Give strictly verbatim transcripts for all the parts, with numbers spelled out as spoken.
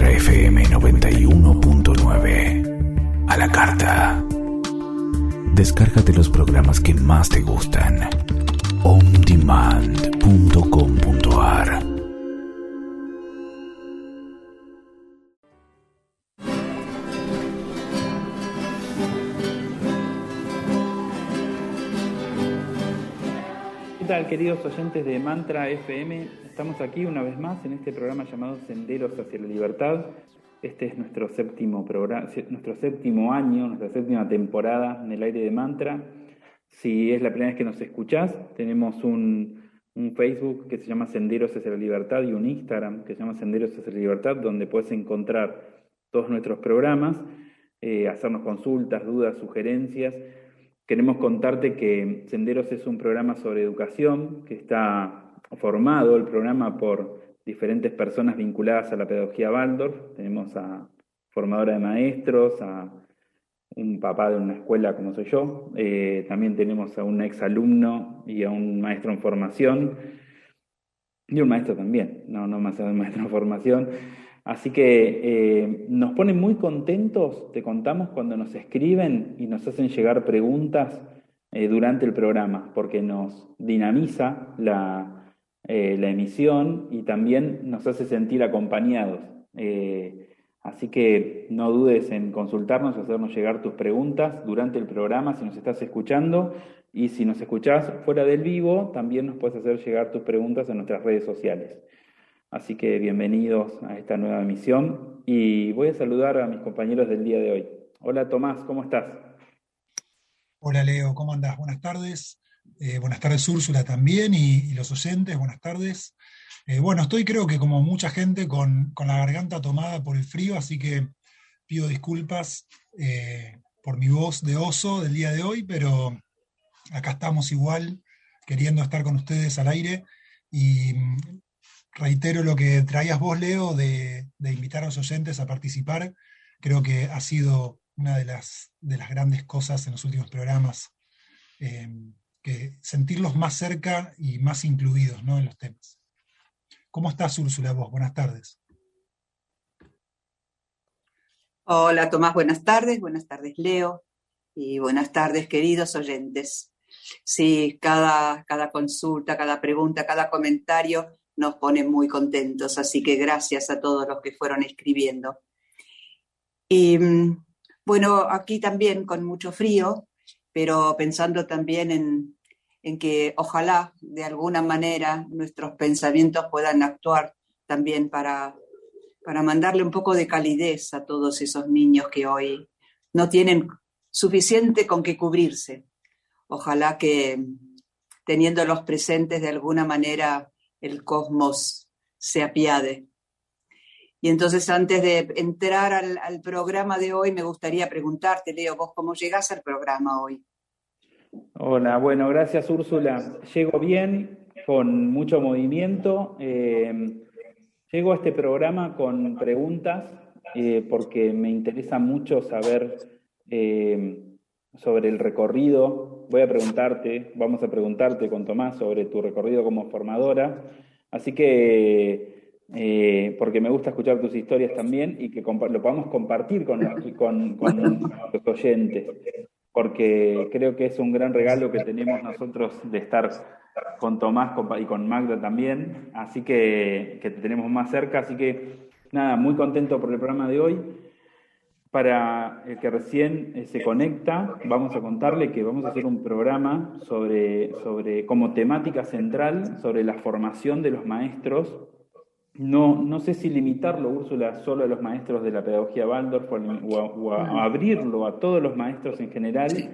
Mantra F M noventa y uno punto nueve. A la carta. Descárgate los programas que más te gustan. on demand punto com punto a r. ¿Qué tal, queridos oyentes de Mantra F M? Estamos aquí una vez más en este programa llamado Senderos hacia la Libertad. Este es nuestro séptimo programa, nuestro séptimo año, nuestra séptima temporada en el aire de Mantra. Si es la primera vez que nos escuchás, tenemos un, un Facebook que se llama Senderos hacia la Libertad y un Instagram que se llama Senderos hacia la Libertad, donde puedes encontrar todos nuestros programas, eh, hacernos consultas, dudas, sugerencias. Queremos contarte que Senderos es un programa sobre educación que está formado, el programa, por diferentes personas vinculadas a la pedagogía Waldorf. Tenemos a formadora de maestros, a un papá de una escuela como soy yo, eh, también tenemos a un exalumno y a un maestro en formación, y un maestro también, no, no más a un maestro en formación. Así que eh, nos pone muy contentos, te contamos, cuando nos escriben y nos hacen llegar preguntas eh, durante el programa, porque nos dinamiza la, eh, la emisión y también nos hace sentir acompañados. Eh, así que no dudes en consultarnos, hacernos llegar tus preguntas durante el programa si nos estás escuchando, y si nos escuchás fuera del vivo, también nos puedes hacer llegar tus preguntas en nuestras redes sociales. Así que bienvenidos a esta nueva emisión y voy a saludar a mis compañeros del día de hoy. Hola Tomás, ¿cómo estás? Hola Leo, ¿cómo andás? Buenas tardes. Eh, buenas tardes Úrsula también y, y los oyentes, buenas tardes. Eh, bueno, estoy creo que como mucha gente con, con la garganta tomada por el frío, así que pido disculpas eh, por mi voz de oso del día de hoy, pero acá estamos igual, queriendo estar con ustedes al aire. Y reitero lo que traías vos, Leo, de, de invitar a los oyentes a participar. Creo que ha sido una de las, de las grandes cosas en los últimos programas, eh, que sentirlos más cerca y más incluidos, ¿no?, en los temas. ¿Cómo estás, Úrsula, vos? Buenas tardes. Hola, Tomás, buenas tardes. Buenas tardes, Leo. Y buenas tardes, queridos oyentes. Sí, cada, cada consulta, cada pregunta, cada comentario nos pone muy contentos, así que gracias a todos los que fueron escribiendo. Y bueno, aquí también con mucho frío, pero pensando también en, en que ojalá de alguna manera nuestros pensamientos puedan actuar también para, para mandarle un poco de calidez a todos esos niños que hoy no tienen suficiente con qué cubrirse. Ojalá que teniéndolos presentes de alguna manera el cosmos se apiade. Y entonces, antes de entrar al, al programa de hoy, me gustaría preguntarte, Leo, vos cómo llegás al programa hoy. Hola, bueno, gracias Úrsula. Llego bien, con mucho movimiento. Eh, llego a este programa con preguntas eh, porque me interesa mucho saber eh, sobre el recorrido. Voy a preguntarte, vamos a preguntarte con Tomás sobre tu recorrido como formadora. Así que, eh, porque me gusta escuchar tus historias también y que compa- lo podamos compartir con, con, con los oyentes, porque creo que es un gran regalo que tenemos nosotros de estar con Tomás y con Magda también, así que, que te tenemos más cerca. Así que, nada, muy contento por el programa de hoy. Para el que recién eh, se conecta, vamos a contarle que vamos a hacer un programa sobre, sobre, como temática central, sobre la formación de los maestros. No, no sé si limitarlo, Úrsula, solo a los maestros de la pedagogía Waldorf o a, o a, a abrirlo a todos los maestros en general,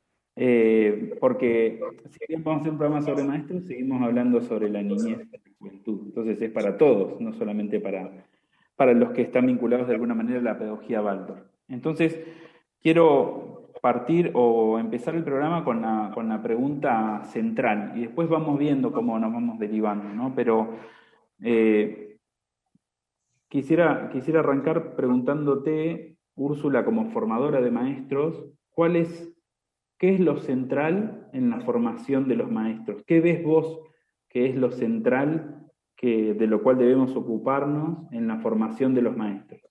eh, porque si bien vamos a hacer un programa sobre maestros, seguimos hablando sobre la niñez y la juventud. Entonces es para todos, no solamente para... para los que están vinculados de alguna manera a la pedagogía Waldorf. Entonces, quiero partir o empezar el programa con la, con la pregunta central, y después vamos viendo cómo nos vamos derivando, ¿no? Pero eh, quisiera, quisiera arrancar preguntándote, Úrsula, como formadora de maestros, ¿cuál es, qué es lo central en la formación de los maestros? ¿Qué ves vos que es lo central que, de lo cual debemos ocuparnos en la formación de los maestros?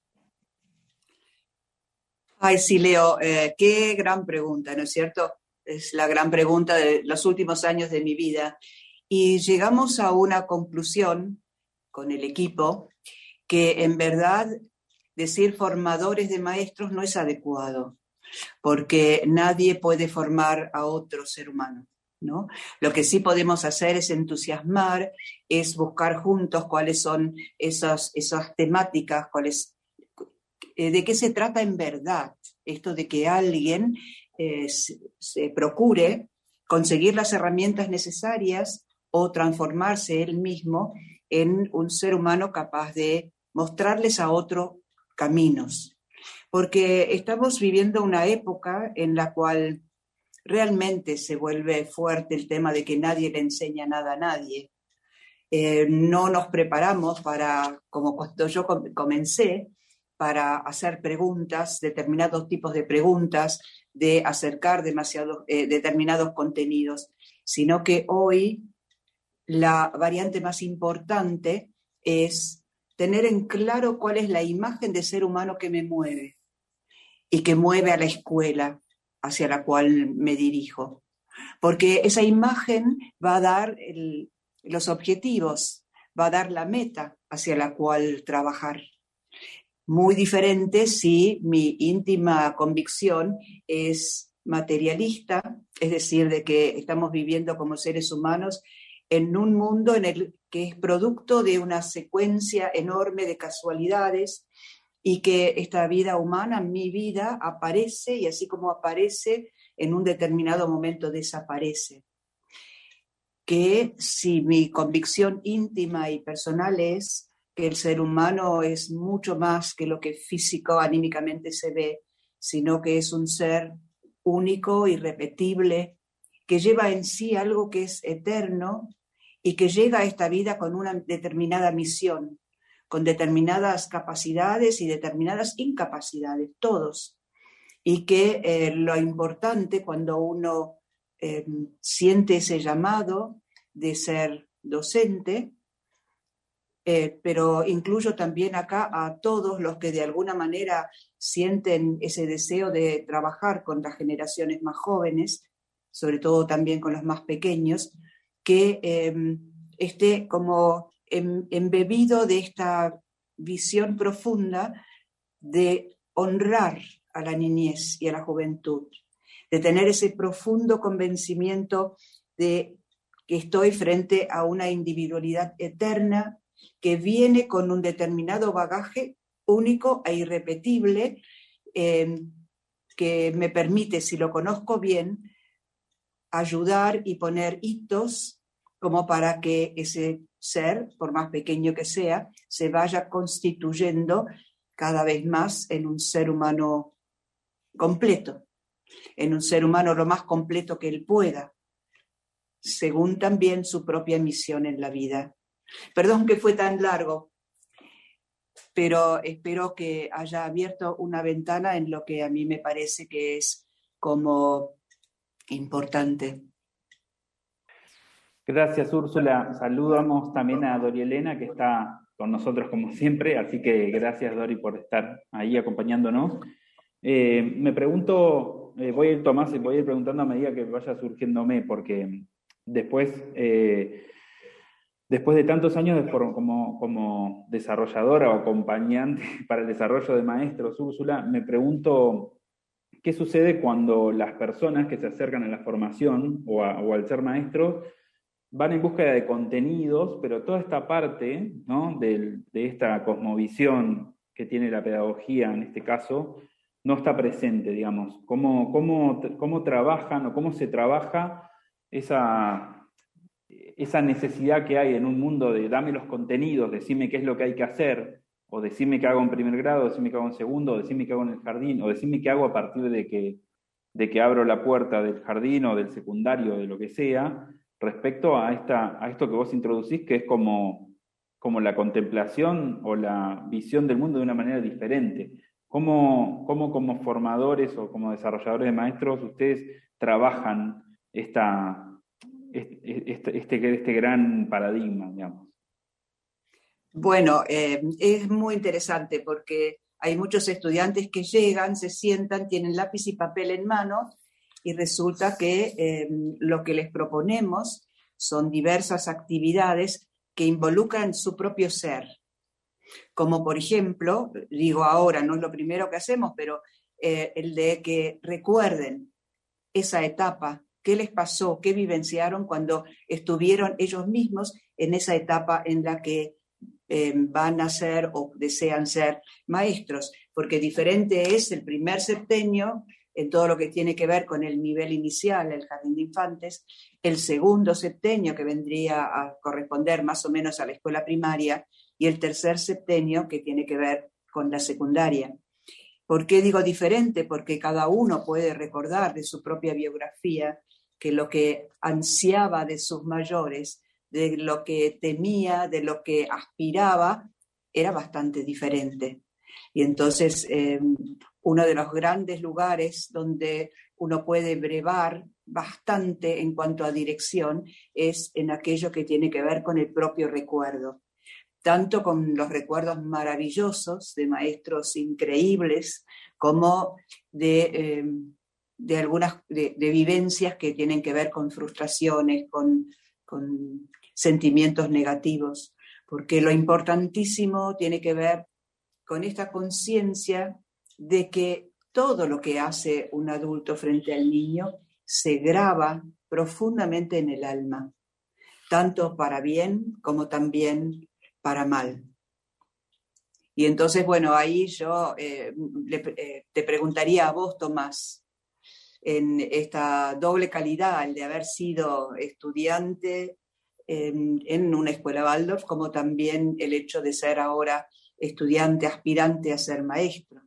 Ay, sí, Leo, eh, qué gran pregunta, ¿no es cierto? Es la gran pregunta de los últimos años de mi vida. Y llegamos a una conclusión con el equipo que en verdad decir formadores de maestros no es adecuado, porque nadie puede formar a otro ser humano, ¿no? Lo que sí podemos hacer es entusiasmar, es buscar juntos cuáles son esas, esas temáticas, cuáles, eh, de qué se trata en verdad, esto de que alguien eh, se, se procure conseguir las herramientas necesarias o transformarse él mismo en un ser humano capaz de mostrarles a otro caminos. Porque estamos viviendo una época en la cual realmente se vuelve fuerte el tema de que nadie le enseña nada a nadie. Eh, no nos preparamos para, como cuando yo comencé, para hacer preguntas, determinados tipos de preguntas, de acercar demasiados, eh, determinados contenidos, sino que hoy la variante más importante es tener en claro cuál es la imagen de ser humano que me mueve y que mueve a la escuela hacia la cual me dirijo. Porque esa imagen va a dar el, los objetivos, va a dar la meta hacia la cual trabajar. Muy diferente si mi íntima convicción es materialista, es decir, de que estamos viviendo como seres humanos en un mundo en el que es producto de una secuencia enorme de casualidades y que esta vida humana, mi vida, aparece y así como aparece, en un determinado momento desaparece. Que si mi convicción íntima y personal es que el ser humano es mucho más que lo que físico, anímicamente se ve, sino que es un ser único, irrepetible, que lleva en sí algo que es eterno y que llega a esta vida con una determinada misión, con determinadas capacidades y determinadas incapacidades, todos. Y que eh, lo importante cuando uno eh, siente ese llamado de ser docente, eh, pero incluyo también acá a todos los que de alguna manera sienten ese deseo de trabajar con las generaciones más jóvenes, sobre todo también con los más pequeños, que eh, esté como em, embebido de esta visión profunda de honrar a la niñez y a la juventud, de tener ese profundo convencimiento de que estoy frente a una individualidad eterna que viene con un determinado bagaje único e irrepetible eh, que me permite, si lo conozco bien, ayudar y poner hitos como para que ese ser, por más pequeño que sea, se vaya constituyendo cada vez más en un ser humano completo, en un ser humano lo más completo que él pueda, según también su propia misión en la vida. Perdón que fue tan largo, pero espero que haya abierto una ventana en lo que a mí me parece que es como importante. Gracias, Úrsula. Saludamos también a Dori Elena, que está con nosotros como siempre, así que gracias, Dori, por estar ahí acompañándonos. Eh, me pregunto, eh, voy a ir, Tomás, voy a ir preguntando a medida que vaya surgiéndome, porque después, eh, después de tantos años de for- como, como desarrolladora o acompañante para el desarrollo de maestros, Úrsula, me pregunto qué sucede cuando las personas que se acercan a la formación o, a, o al ser maestros van en búsqueda de contenidos, pero toda esta parte, ¿no?, de, de esta cosmovisión que tiene la pedagogía en este caso, no está presente, digamos. ¿Cómo, cómo, cómo trabajan o cómo se trabaja esa, esa necesidad que hay en un mundo de dame los contenidos, decime qué es lo que hay que hacer, o decime qué hago en primer grado, decime qué hago en segundo, o decime qué hago en el jardín, o decime qué hago a partir de que, de que abro la puerta del jardín o del secundario, de lo que sea, respecto a, esta, a esto que vos introducís, que es como, como la contemplación o la visión del mundo de una manera diferente. ¿Cómo, cómo como formadores o como desarrolladores de maestros ustedes trabajan esta, este, este, este, este gran paradigma, digamos? Bueno, eh, es muy interesante porque hay muchos estudiantes que llegan, se sientan, tienen lápiz y papel en mano y resulta que eh, lo que les proponemos son diversas actividades que involucran su propio ser. Como por ejemplo, digo ahora, no es lo primero que hacemos, pero eh, el de que recuerden esa etapa, qué les pasó, qué vivenciaron cuando estuvieron ellos mismos en esa etapa en la que eh, van a ser o desean ser maestros, porque diferente es el primer septenio en todo lo que tiene que ver con el nivel inicial, el jardín de infantes, el segundo septenio que vendría a corresponder más o menos a la escuela primaria y el tercer septenio que tiene que ver con la secundaria. ¿Por qué digo diferente? Porque cada uno puede recordar de su propia biografía que lo que ansiaba de sus mayores, de lo que temía, de lo que aspiraba, era bastante diferente. Y entonces eh, uno de los grandes lugares donde uno puede brevar bastante en cuanto a dirección es en aquello que tiene que ver con el propio recuerdo. Tanto con los recuerdos maravillosos de maestros increíbles, como de, eh, de algunas de, de vivencias que tienen que ver con frustraciones, con, con sentimientos negativos, porque lo importantísimo tiene que ver con esta conciencia de que todo lo que hace un adulto frente al niño se graba profundamente en el alma, tanto para bien como también para mal. Y entonces, bueno, ahí yo eh, le, eh, te preguntaría a vos, Tomás, en esta doble calidad, el de haber sido estudiante en, en una escuela Waldorf, como también el hecho de ser ahora estudiante, aspirante a ser maestro.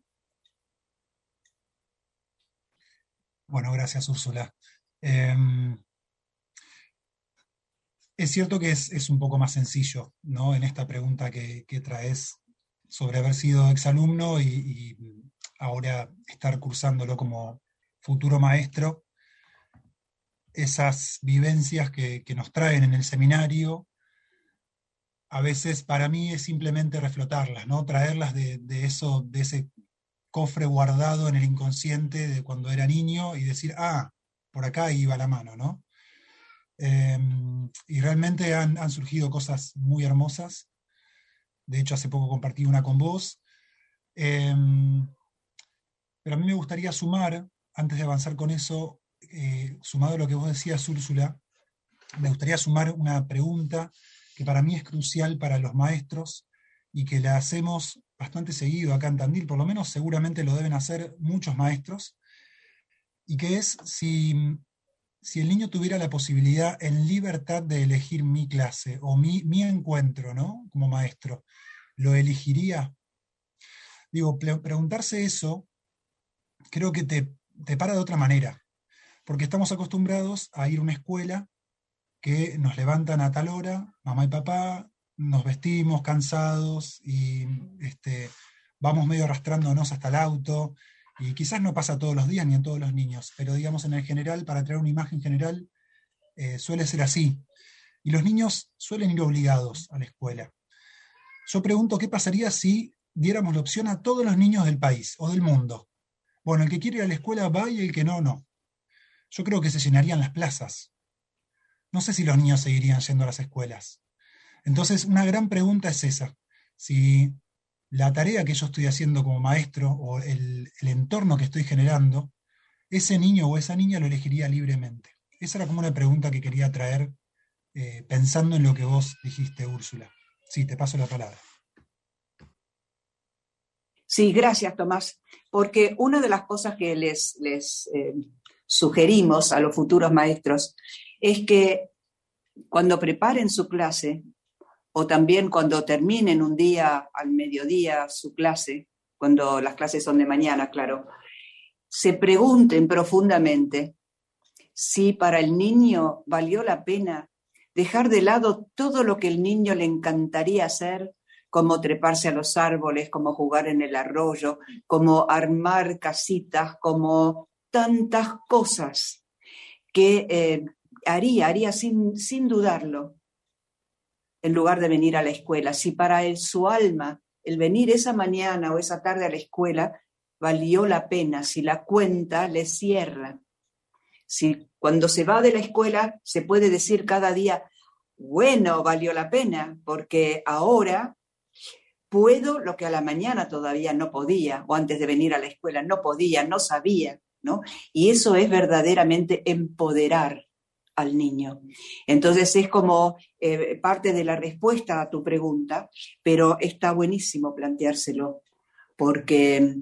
Bueno, gracias, Úrsula. Eh, Es cierto que es, es un poco más sencillo, ¿no? En esta pregunta que, que traes sobre haber sido exalumno y, y ahora estar cursándolo como futuro maestro, esas vivencias que, que nos traen en el seminario, a veces para mí es simplemente reflotarlas, ¿no? Traerlas de, de, eso, de ese cofre guardado en el inconsciente de cuando era niño y decir, ah, por acá iba la mano, ¿no? Eh, y realmente han, han surgido cosas muy hermosas. De hecho, hace poco compartí una con vos. Eh, pero a mí me gustaría sumar, antes de avanzar con eso, eh, sumado a lo que vos decías, Úrsula, me gustaría sumar una pregunta que para mí es crucial para los maestros y que la hacemos bastante seguido acá en Tandil, por lo menos seguramente lo deben hacer muchos maestros, y que es si... si el niño tuviera la posibilidad en libertad de elegir mi clase o mi, mi encuentro, ¿no? Como maestro, ¿lo elegiría? Digo, preguntarse eso creo que te, te para de otra manera, porque estamos acostumbrados a ir a una escuela que nos levantan a tal hora, mamá y papá, nos vestimos cansados y este, vamos medio arrastrándonos hasta el auto. Y quizás no pasa todos los días ni en todos los niños, pero digamos en el general, para traer una imagen general, eh, suele ser así. Y los niños suelen ir obligados a la escuela. Yo pregunto, ¿qué pasaría si diéramos la opción a todos los niños del país o del mundo? Bueno, el que quiere ir a la escuela va y el que no, no. Yo creo que se llenarían las plazas. No sé si los niños seguirían yendo a las escuelas. Entonces, una gran pregunta es esa. Si la tarea que yo estoy haciendo como maestro o el, el entorno que estoy generando, ese niño o esa niña lo elegiría libremente. Esa era como una pregunta que quería traer eh, pensando en lo que vos dijiste, Úrsula. Sí, te paso la palabra. Sí, gracias, Tomás, porque una de las cosas que les, les eh, sugerimos a los futuros maestros es que cuando preparen su clase, o también cuando terminen un día al mediodía su clase, cuando las clases son de mañana, claro, se pregunten profundamente si para el niño valió la pena dejar de lado todo lo que el niño le encantaría hacer, como treparse a los árboles, como jugar en el arroyo, como armar casitas, como tantas cosas que eh, haría, haría sin, sin dudarlo. en lugar de venir a la escuela. Si para él, su alma, el venir esa mañana o esa tarde a la escuela valió la pena, si la cuenta le cierra. Si cuando se va de la escuela se puede decir cada día, bueno, valió la pena, porque ahora puedo lo que a la mañana todavía no podía, o antes de venir a la escuela no podía, no sabía, ¿no? Y eso es verdaderamente empoderar al niño. Entonces es como eh, parte de la respuesta a tu pregunta, pero está buenísimo planteárselo, porque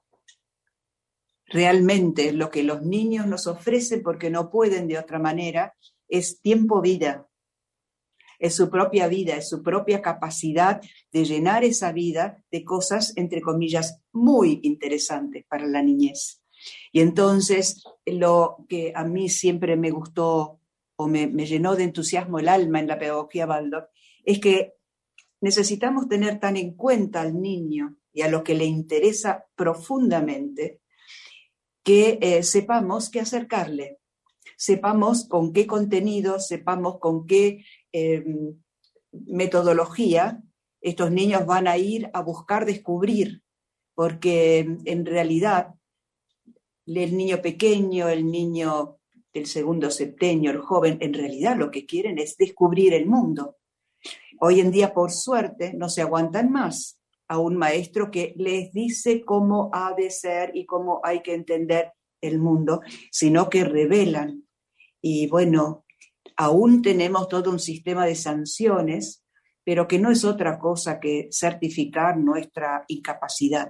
realmente lo que los niños nos ofrecen, porque no pueden de otra manera, es tiempo-vida. Es su propia vida, es su propia capacidad de llenar esa vida de cosas, entre comillas, muy interesantes para la niñez. Y entonces, lo que a mí siempre me gustó o me, me llenó de entusiasmo el alma en la pedagogía Waldorf, es que necesitamos tener tan en cuenta al niño y a lo que le interesa profundamente, que eh, sepamos qué acercarle, sepamos con qué contenido, sepamos con qué eh, metodología estos niños van a ir a buscar descubrir, porque en realidad el niño pequeño, el niño del segundo septenio, el joven, en realidad lo que quieren es descubrir el mundo. Hoy en día, por suerte, no se aguantan más a un maestro que les dice cómo ha de ser y cómo hay que entender el mundo, sino que revelan. Y bueno, aún tenemos todo un sistema de sanciones, pero que no es otra cosa que certificar nuestra incapacidad.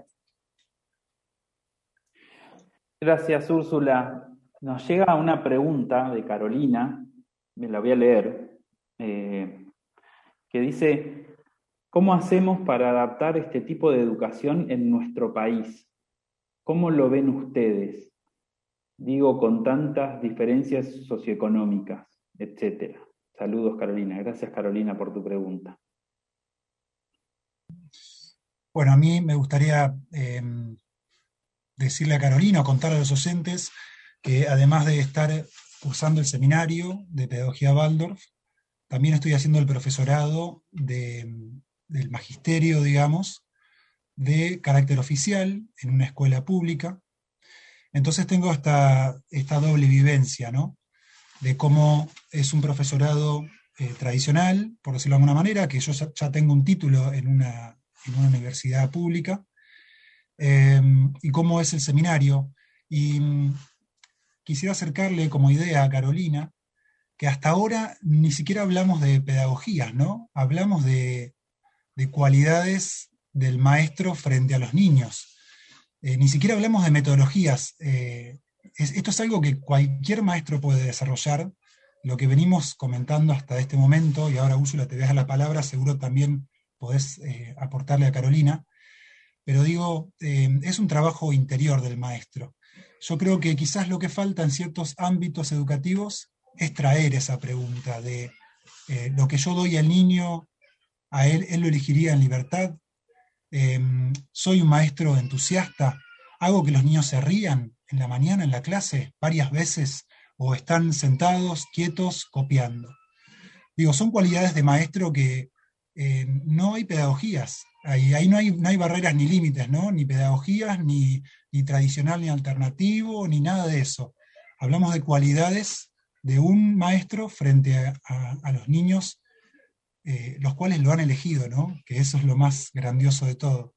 Gracias, Úrsula. Nos llega una pregunta de Carolina, me la voy a leer, eh, que dice: ¿cómo hacemos para adaptar este tipo de educación en nuestro país? ¿Cómo lo ven ustedes? Digo, con tantas diferencias socioeconómicas, etcétera. Saludos, Carolina. Gracias, Carolina, por tu pregunta. Bueno, a mí me gustaría eh, decirle a Carolina o contarle a los oyentes que además de estar cursando el seminario de Pedagogía Waldorf, también estoy haciendo el profesorado de, del magisterio, digamos, de carácter oficial en una escuela pública. Entonces tengo esta, esta doble vivencia, ¿no? De cómo es un profesorado eh, tradicional, por decirlo de alguna manera, que yo ya tengo un título en una, en una universidad pública, eh, y cómo es el seminario. Y mm, quisiera acercarle como idea a Carolina que hasta ahora ni siquiera hablamos de pedagogías, ¿no? Hablamos de, de cualidades del maestro frente a los niños. Eh, ni siquiera hablamos de metodologías. Eh, es, esto es algo que cualquier maestro puede desarrollar. Lo que venimos comentando hasta este momento, y ahora Úrsula te deja la palabra, seguro también podés eh, aportarle a Carolina, pero digo, eh, es un trabajo interior del maestro. Yo creo que quizás lo que falta en ciertos ámbitos educativos es traer esa pregunta de eh, lo que yo doy al niño, a él, él lo elegiría en libertad. Eh, soy un maestro entusiasta, hago que los niños se rían en la mañana en la clase varias veces, o están sentados, quietos, copiando. Digo, son cualidades de maestro que eh, no hay pedagogías, ahí, ahí no, hay, no hay barreras ni límites, ¿no? Ni pedagogías, ni, ni tradicional, ni alternativo, ni nada de eso. Hablamos de cualidades de un maestro frente a, a, a los niños, Eh, los cuales lo han elegido, ¿no? Que eso es lo más grandioso de todo.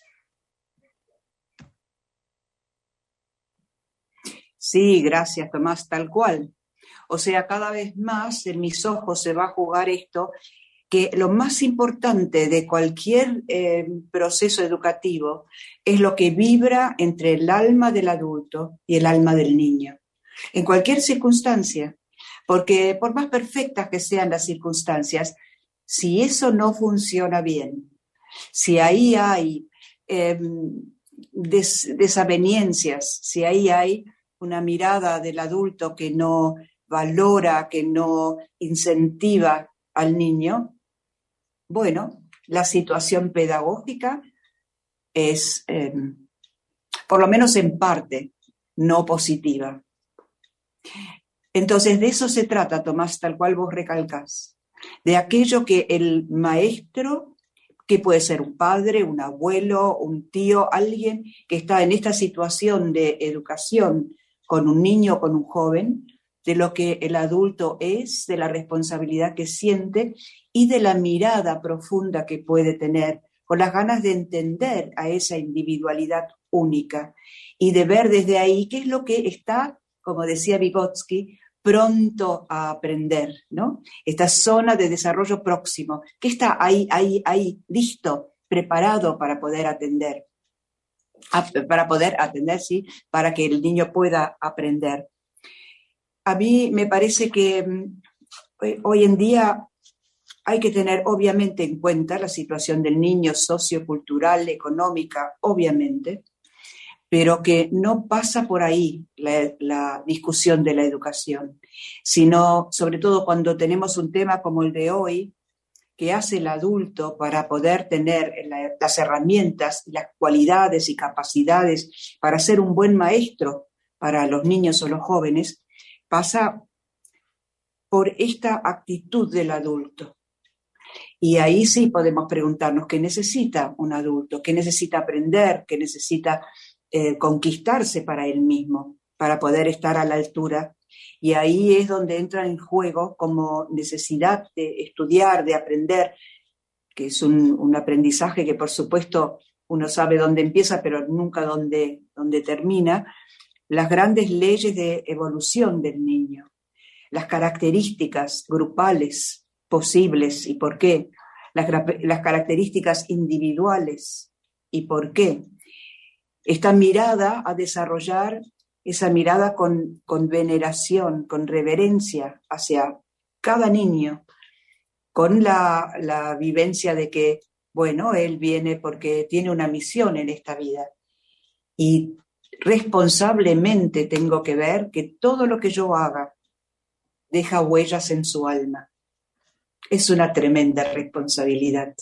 Sí, gracias, Tomás, tal cual. O sea, cada vez más en mis ojos se va a jugar esto, que lo más importante de cualquier eh, proceso educativo es lo que vibra entre el alma del adulto y el alma del niño, en cualquier circunstancia, porque por más perfectas que sean las circunstancias, si eso no funciona bien, si ahí hay eh, des, desavenencias, si ahí hay una mirada del adulto que no valora, que no incentiva al niño, bueno, la situación pedagógica es, eh, por lo menos en parte, no positiva. Entonces, de eso se trata, Tomás, tal cual vos recalcás. de aquello que el maestro, que puede ser un padre, un abuelo, un tío, alguien que está en esta situación de educación con un niño o con un joven, de lo que el adulto es, de la responsabilidad que siente y de la mirada profunda que puede tener, con las ganas de entender a esa individualidad única y de ver desde ahí qué es lo que está, como decía Vygotsky, pronto a aprender, ¿no? Esta zona de desarrollo próximo, que está ahí, ahí, ahí, listo, preparado para poder atender, para poder atender, sí, para que el niño pueda aprender. A mí me parece que hoy en día hay que tener obviamente en cuenta la situación del niño sociocultural, económica, obviamente, pero que no pasa por ahí la, la discusión de la educación, sino sobre todo cuando tenemos un tema como el de hoy, que hace el adulto para poder tener la, las herramientas, las cualidades y capacidades para ser un buen maestro para los niños o los jóvenes, pasa por esta actitud del adulto. Y ahí sí podemos preguntarnos qué necesita un adulto, qué necesita aprender, qué necesita eh, conquistarse para él mismo, para poder estar a la altura. Y ahí es donde entra en juego como necesidad de estudiar, de aprender, que es un, un aprendizaje que por supuesto uno sabe dónde empieza, pero nunca dónde, dónde termina, las grandes leyes de evolución del niño, las características grupales posibles y por qué, las, las características individuales y por qué. Esta mirada a desarrollar, esa mirada con, con veneración, con reverencia hacia cada niño, con la, la vivencia de que, bueno, él viene porque tiene una misión en esta vida y responsablemente tengo que ver que todo lo que yo haga deja huellas en su alma. Es una tremenda responsabilidad.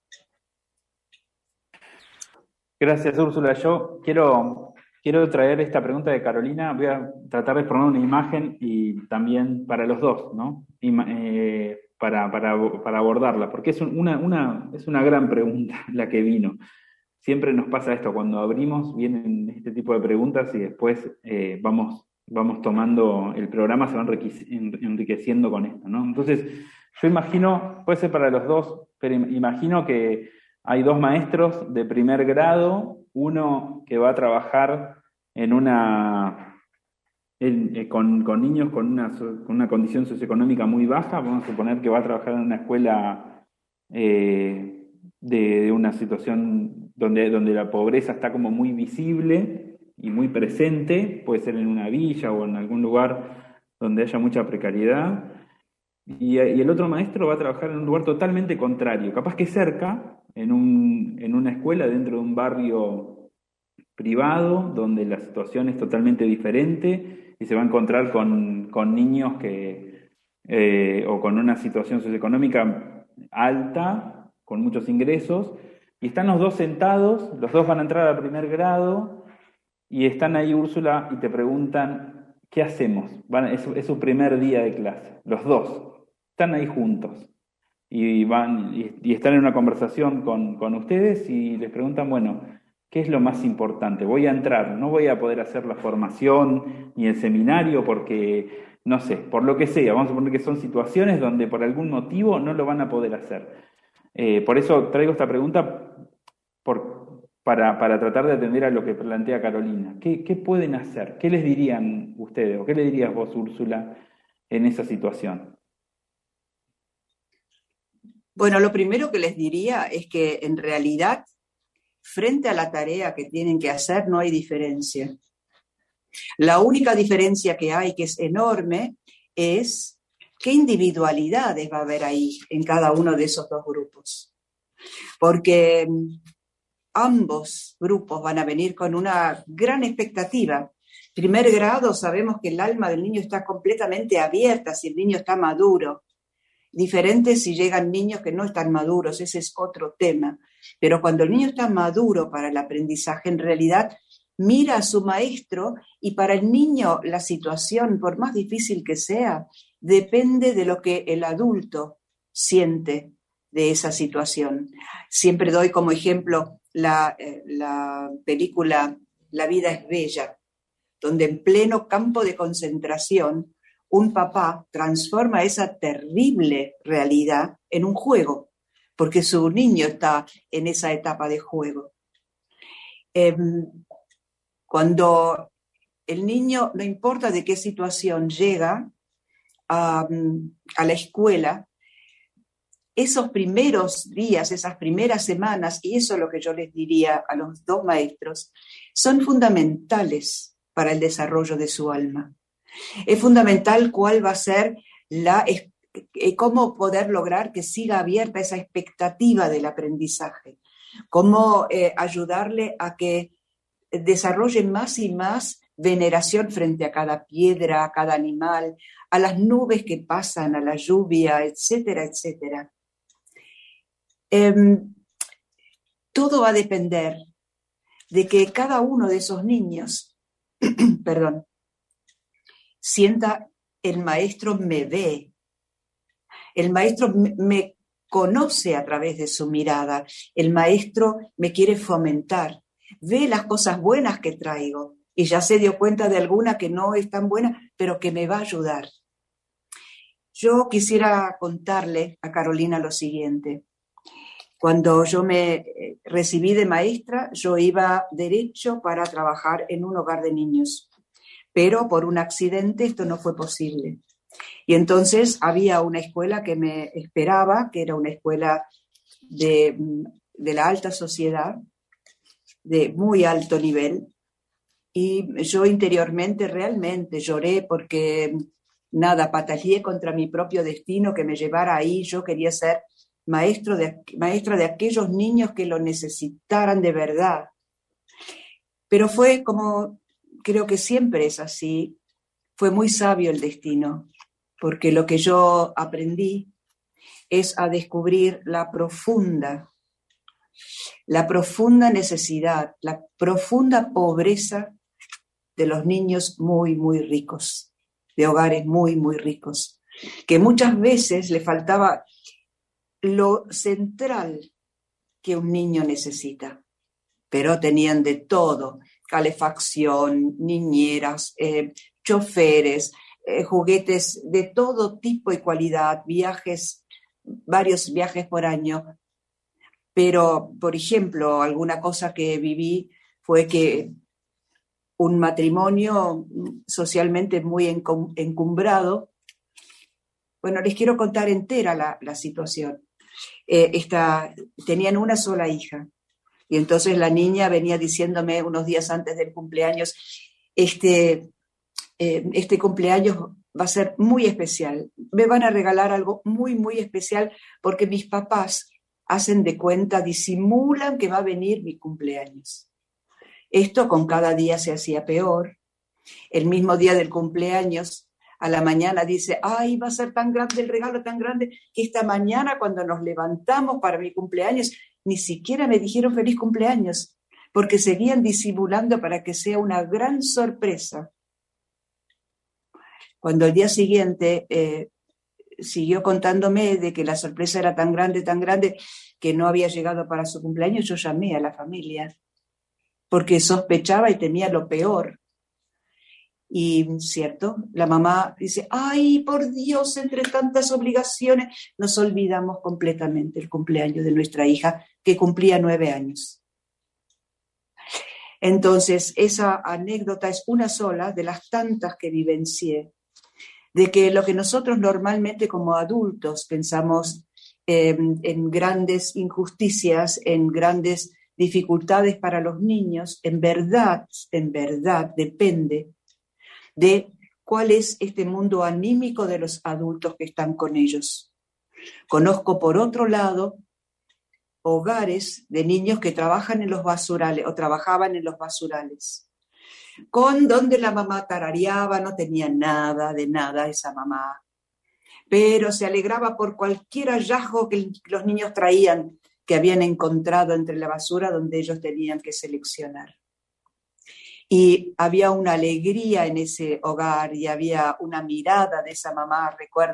Gracias, Úrsula. Yo quiero, quiero traer esta pregunta de Carolina. Voy a tratar de poner una imagen y también para los dos, ¿no? Y, eh, para, para, para abordarla, porque es una, una, es una gran pregunta la que vino. Siempre nos pasa esto, cuando abrimos vienen este tipo de preguntas y después eh, vamos, vamos tomando el programa, se va enriqueciendo con esto, ¿no? Entonces, yo imagino, puede ser para los dos, pero imagino que hay dos maestros de primer grado, uno que va a trabajar en una, en, eh, con, con niños con una, con una condición socioeconómica muy baja, vamos a suponer que va a trabajar en una escuela eh, de, de una situación donde, donde la pobreza está como muy visible y muy presente, puede ser en una villa o en algún lugar donde haya mucha precariedad, y, y el otro maestro va a trabajar en un lugar totalmente contrario, capaz que cerca, en, un, en una escuela dentro de un barrio privado, donde la situación es totalmente diferente, y se va a encontrar con, con niños que, eh, o con una situación socioeconómica alta, con muchos ingresos, y están los dos sentados, los dos van a entrar al primer grado, y están ahí, Úrsula, y te preguntan, ¿qué hacemos? Van, es, es su primer día de clase, los dos, están ahí juntos, y, van, y, y están en una conversación con, con ustedes, y les preguntan, bueno, ¿qué es lo más importante? Voy a entrar, no voy a poder hacer la formación ni el seminario porque, no sé, por lo que sea, vamos a suponer que son situaciones donde por algún motivo no lo van a poder hacer. Eh, por eso traigo esta pregunta por, para, para tratar de atender a lo que plantea Carolina. ¿Qué, qué pueden hacer? ¿Qué les dirían ustedes? ¿O qué le dirías vos, Úrsula, en esa situación? Bueno, lo primero que les diría es que en realidad, frente a la tarea que tienen que hacer, no hay diferencia. La única diferencia que hay, que es enorme, es qué individualidades va a haber ahí en cada uno de esos dos grupos. Porque ambos grupos van a venir con una gran expectativa. Primer grado, sabemos que el alma del niño está completamente abierta si el niño está maduro. Diferente si llegan niños que no están maduros, ese es otro tema. Pero cuando el niño está maduro para el aprendizaje, en realidad mira a su maestro y para el niño la situación, por más difícil que sea, depende de lo que el adulto siente de esa situación. Siempre doy como ejemplo la, eh, la película La vida es bella, donde en pleno campo de concentración un papá transforma esa terrible realidad en un juego, porque su niño está en esa etapa de juego. Eh, cuando el niño, no importa de qué situación llega a, a la escuela, esos primeros días, esas primeras semanas, y eso es lo que yo les diría a los dos maestros, son fundamentales para el desarrollo de su alma. Es fundamental cuál va a ser la, cómo poder lograr que siga abierta esa expectativa del aprendizaje, cómo eh, ayudarle a que desarrolle más y más veneración frente a cada piedra, a cada animal, a las nubes que pasan, a la lluvia, etcétera, etcétera. Eh, todo va a depender de que cada uno de esos niños, perdón, sienta el maestro me ve, el maestro me, me conoce a través de su mirada, el maestro me quiere fomentar, ve las cosas buenas que traigo y ya se dio cuenta de alguna que no es tan buena, pero que me va a ayudar. Yo quisiera contarle a Carolina lo siguiente. Cuando yo me recibí de maestra, yo iba derecho para trabajar en un hogar de niños, pero por un accidente esto no fue posible. Y entonces había una escuela que me esperaba, que era una escuela de, de la alta sociedad, de muy alto nivel, y yo interiormente realmente lloré porque, nada, pataleé contra mi propio destino que me llevara ahí. Yo quería ser maestro de, maestra de aquellos niños que lo necesitaran de verdad. Pero fue como, creo que siempre es así, fue muy sabio el destino, porque lo que yo aprendí es a descubrir la profunda, la profunda necesidad, la profunda pobreza de los niños muy, muy ricos, de hogares muy, muy ricos, que muchas veces le faltaba lo central que un niño necesita, pero tenían de todo: calefacción, niñeras, eh, choferes, eh, juguetes de todo tipo y cualidad, viajes, varios viajes por año. Pero, por ejemplo, alguna cosa que viví fue que un matrimonio socialmente muy encumbrado, bueno, les quiero contar entera la, la situación. Eh, esta, tenían una sola hija, y entonces la niña venía diciéndome unos días antes del cumpleaños, este, eh, este cumpleaños va a ser muy especial, me van a regalar algo muy, muy especial, porque mis papás hacen de cuenta, disimulan que va a venir mi cumpleaños. Esto con cada día se hacía peor. El mismo día del cumpleaños, a la mañana dice, ay, va a ser tan grande el regalo, tan grande, que esta mañana cuando nos levantamos para mi cumpleaños, ni siquiera me dijeron feliz cumpleaños, porque seguían disimulando para que sea una gran sorpresa. Cuando el día siguiente eh, siguió contándome de que la sorpresa era tan grande, tan grande, que no había llegado para su cumpleaños, yo llamé a la familia, porque sospechaba y temía lo peor. Y, ¿cierto? La mamá dice, ay, por Dios, entre tantas obligaciones, nos olvidamos completamente el cumpleaños de nuestra hija, que cumplía nueve años. Entonces, esa anécdota es una sola de las tantas que vivencié, de que lo que nosotros normalmente como adultos pensamos eh, en grandes injusticias, en grandes dificultades para los niños, en verdad, en verdad depende de cuál es este mundo anímico de los adultos que están con ellos. Conozco, por otro lado, hogares de niños que trabajan en los basurales o trabajaban en los basurales, con donde la mamá tarareaba, no tenía nada de nada esa mamá, pero se alegraba por cualquier hallazgo que los niños traían, que habían encontrado entre la basura donde ellos tenían que seleccionar. Y había una alegría en ese hogar y había una mirada de esa mamá, recuerdo,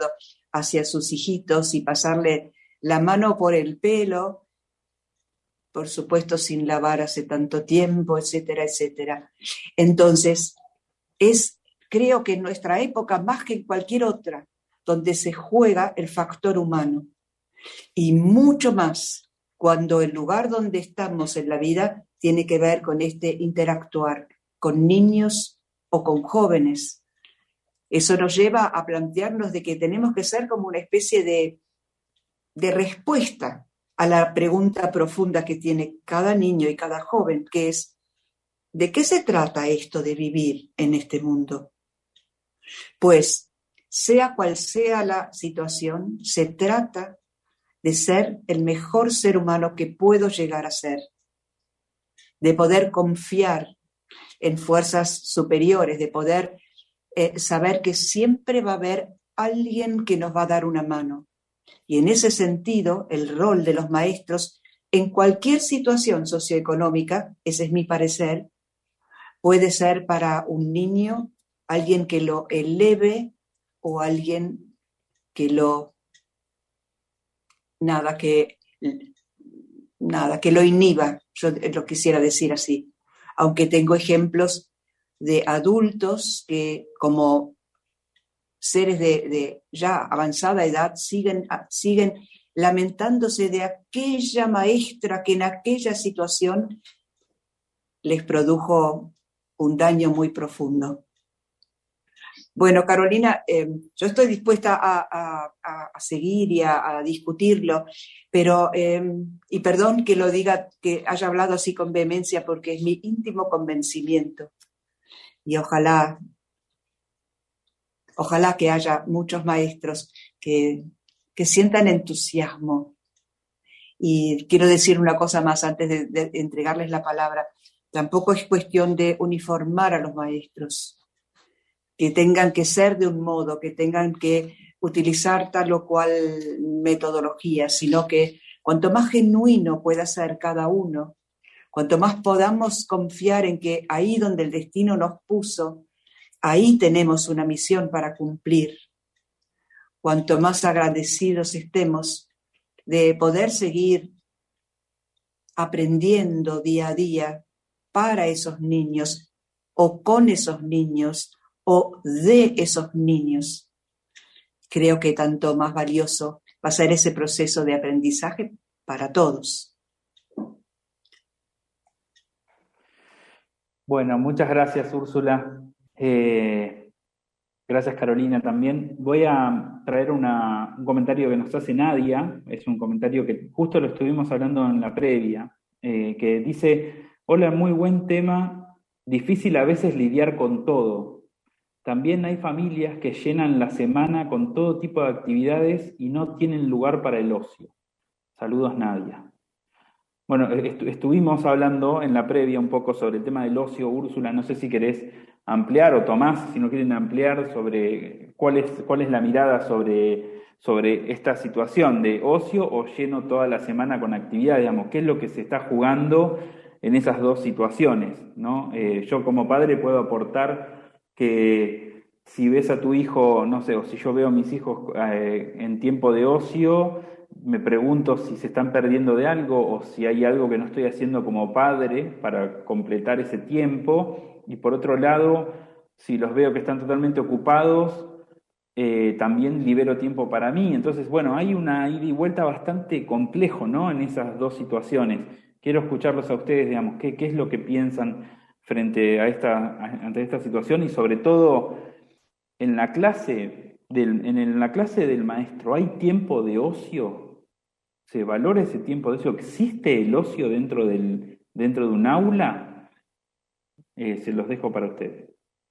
hacia sus hijitos y pasarle la mano por el pelo, por supuesto sin lavar hace tanto tiempo, etcétera, etcétera. Entonces, es, creo que en nuestra época, más que en cualquier otra, donde se juega el factor humano. Y mucho más cuando el lugar donde estamos en la vida tiene que ver con este interactuar con niños o con jóvenes. Eso nos lleva a plantearnos de que tenemos que ser como una especie de, de respuesta a la pregunta profunda que tiene cada niño y cada joven, que es, ¿de qué se trata esto de vivir en este mundo? Pues, sea cual sea la situación, se trata de ser el mejor ser humano que puedo llegar a ser, de poder confiar en fuerzas superiores, de poder eh, saber que siempre va a haber alguien que nos va a dar una mano. Y en ese sentido, el rol de los maestros en cualquier situación socioeconómica, ese es mi parecer, puede ser para un niño alguien que lo eleve o alguien que lo nada que nada que lo inhiba, yo lo quisiera decir así, aunque tengo ejemplos de adultos que como seres de, de ya avanzada edad siguen, siguen lamentándose de aquella maestra que en aquella situación les produjo un daño muy profundo. Bueno, Carolina, eh, yo estoy dispuesta a, a, a seguir y a, a discutirlo, pero, eh, y perdón que lo diga, que haya hablado así con vehemencia, porque es mi íntimo convencimiento. Y ojalá, ojalá que haya muchos maestros que, que sientan entusiasmo. Y quiero decir una cosa más antes de, de entregarles la palabra. Tampoco es cuestión de uniformar a los maestros, que tengan que ser de un modo, que tengan que utilizar tal o cual metodología, sino que cuanto más genuino pueda ser cada uno, cuanto más podamos confiar en que ahí donde el destino nos puso, ahí tenemos una misión para cumplir, cuanto más agradecidos estemos de poder seguir aprendiendo día a día para esos niños o con esos niños, o de esos niños. Creo que tanto más valioso va a ser ese proceso de aprendizaje para todos. Bueno, muchas gracias, Úrsula. Eh, gracias, Carolina, también. Voy a traer una, un comentario que nos hace Nadia. Es un comentario que justo lo estuvimos hablando en la previa, eh, que dice, hola, muy buen tema, difícil a veces lidiar con todo. También hay familias que llenan la semana con todo tipo de actividades y no tienen lugar para el ocio. Saludos, Nadia. Bueno, estu- estuvimos hablando en la previa un poco sobre el tema del ocio, Úrsula. No sé si querés ampliar, o Tomás, si no quieren ampliar, sobre cuál es, cuál es la mirada sobre, sobre esta situación de ocio o lleno toda la semana con actividades. Digamos, ¿qué es lo que se está jugando en esas dos situaciones, ¿no? Eh, yo como padre puedo aportar que si ves a tu hijo, no sé, o si yo veo a mis hijos eh, en tiempo de ocio, me pregunto si se están perdiendo de algo o si hay algo que no estoy haciendo como padre para completar ese tiempo. Y por otro lado, si los veo que están totalmente ocupados, eh, también libero tiempo para mí. Entonces, bueno, hay una ida y vuelta bastante complejo, ¿no?, en esas dos situaciones. Quiero escucharlos a ustedes, digamos, qué, qué es lo que piensan frente a esta, ante esta situación, y sobre todo en la clase del, en la clase del maestro, ¿hay tiempo de ocio? ¿Se valora ese tiempo de ocio? ¿Existe el ocio dentro, del, dentro de un aula? Eh, se los dejo para ustedes.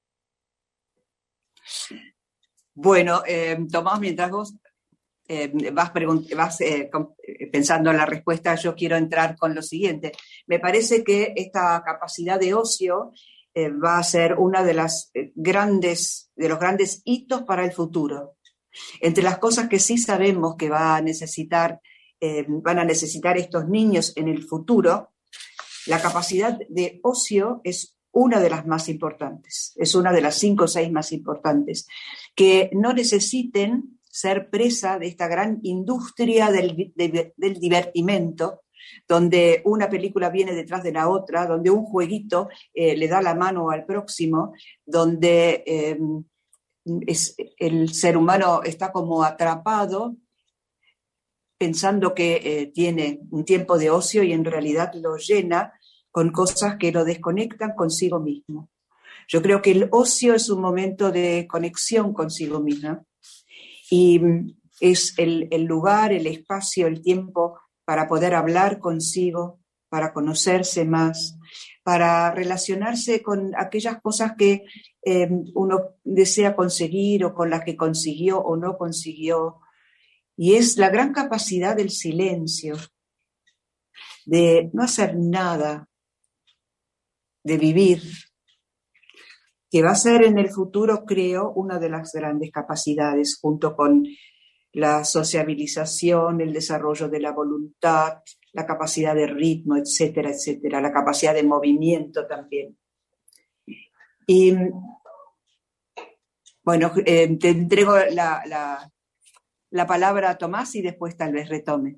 Bueno, eh, Tomás, mientras vos eh, vas, pregunt- vas eh, com- pensando en la respuesta, yo quiero entrar con lo siguiente. Me parece que esta capacidad de ocio eh, va a ser una de las eh, grandes, de los grandes hitos para el futuro. Entre las cosas que sí sabemos que va a necesitar, eh, van a necesitar estos niños en el futuro, la capacidad de ocio es una de las más importantes, es una de las cinco o seis más importantes, que no necesiten ser presa de esta gran industria del, de, del divertimento, donde una película viene detrás de la otra, donde un jueguito eh, le da la mano al próximo, donde eh, es, el ser humano está como atrapado pensando que eh, tiene un tiempo de ocio y en realidad lo llena con cosas que lo desconectan consigo mismo. Yo creo que el ocio es un momento de conexión consigo misma y es el, el lugar, el espacio, el tiempo para poder hablar consigo, para conocerse más, para relacionarse con aquellas cosas que eh, uno desea conseguir o con las que consiguió o no consiguió. Y es la gran capacidad del silencio, de no hacer nada, de vivir, que va a ser en el futuro, creo, una de las grandes capacidades, junto con la sociabilización, el desarrollo de la voluntad, la capacidad de ritmo, etcétera, etcétera, la capacidad de movimiento también. Y bueno, eh, te entrego la, la, la palabra a Tomás y después tal vez retome.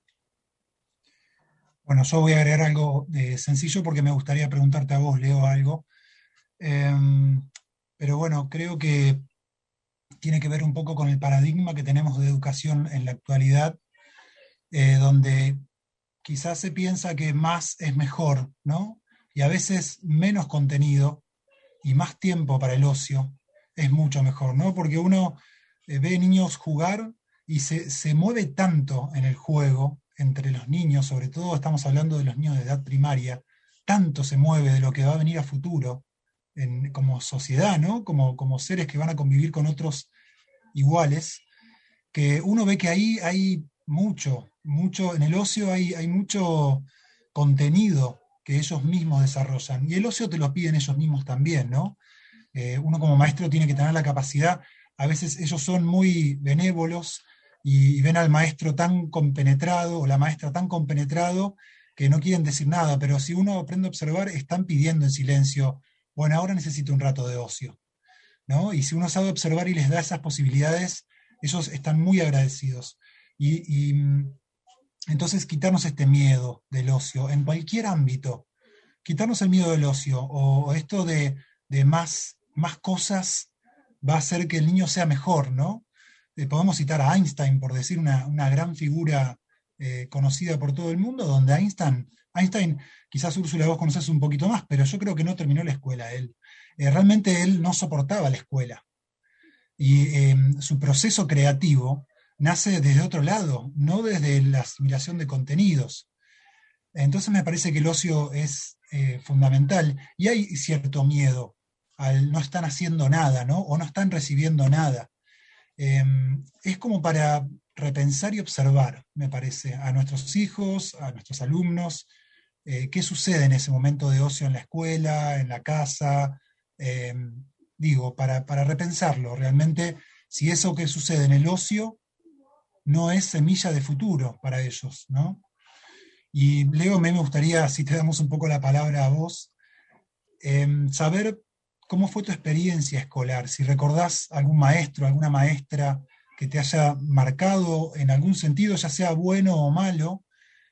Bueno, yo voy a agregar algo eh, sencillo porque me gustaría preguntarte a vos, Leo, algo. Eh, pero bueno, creo que tiene que ver un poco con el paradigma que tenemos de educación en la actualidad, eh, donde quizás se piensa que más es mejor, ¿no? Y a veces menos contenido y más tiempo para el ocio es mucho mejor, ¿no? Porque uno eh, ve niños jugar y se, se mueve tanto en el juego entre los niños, sobre todo estamos hablando de los niños de edad primaria, tanto se mueve de lo que va a venir a futuro en, como sociedad, ¿no? Como, como seres que van a convivir con otros iguales, que uno ve que ahí hay mucho, mucho, en el ocio hay, hay mucho contenido que ellos mismos desarrollan, y el ocio te lo piden ellos mismos también, ¿no? Eh, uno como maestro tiene que tener la capacidad, a veces ellos son muy benévolos y, y ven al maestro tan compenetrado, o la maestra tan compenetrado, que no quieren decir nada, pero si uno aprende a observar, están pidiendo en silencio, bueno, ahora necesito un rato de ocio, ¿no? Y si uno sabe observar y les da esas posibilidades, ellos están muy agradecidos. Y, y entonces quitarnos este miedo del ocio en cualquier ámbito, quitarnos el miedo del ocio, o esto de, de más, más cosas va a hacer que el niño sea mejor, ¿no? Eh, podemos citar a Einstein, por decir una, una gran figura eh, conocida por todo el mundo, donde Einstein, Einstein, quizás Úrsula vos conocés un poquito más, pero yo creo que no terminó la escuela él. Eh, realmente él no soportaba la escuela. Y eh, su proceso creativo nace desde otro lado, no desde la asimilación de contenidos. Entonces me parece que el ocio es eh, fundamental. Y hay cierto miedo al no están haciendo nada, ¿no? O no están recibiendo nada. Eh, es como para repensar y observar, me parece, a nuestros hijos, a nuestros alumnos, eh, qué sucede en ese momento de ocio en la escuela, en la casa, eh, digo, para, para repensarlo realmente, si eso que sucede en el ocio no es semilla de futuro para ellos, ¿no? Y Leo, me gustaría, si te damos un poco la palabra a vos, eh, saber cómo fue tu experiencia escolar, si recordás algún maestro, alguna maestra que te haya marcado en algún sentido, ya sea bueno o malo,